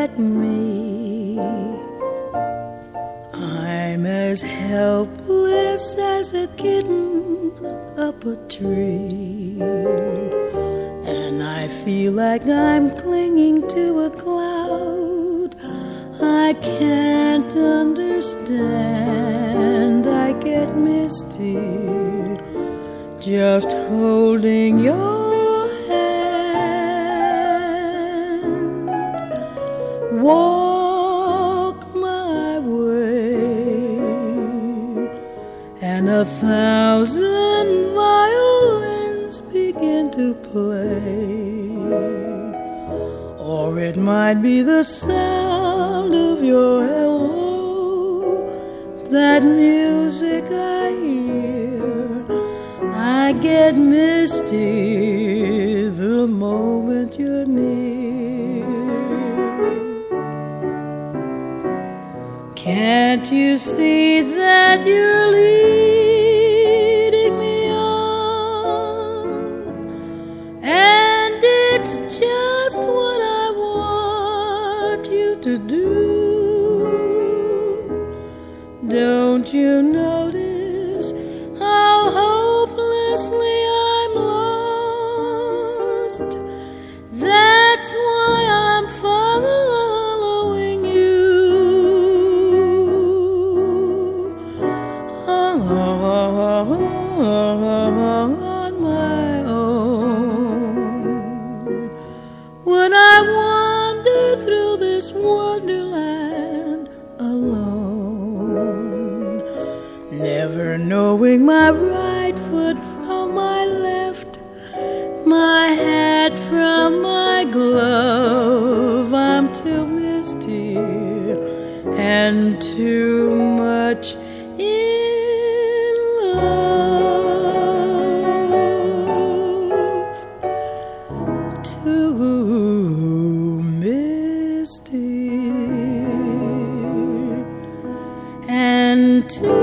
like me. I'm as helpless as a kitten up a tree, and I feel like I'm clinging to a cloud I can't understand. I get misty just holding your hand. Walk my way, and 1,000 violins begin to play. Or it might be the sound of your hello, that music I hear. I get misty the moment you're near. Can't you see that you're leading me on? And it's just what I want you to do. Don't you notice how hopelessly I'm lost? That's why I'm following you on my own. When I wander through this wonderland alone, never knowing my right foot from my left, my hat from my glove, I'm too misty and too much in love, too misty and too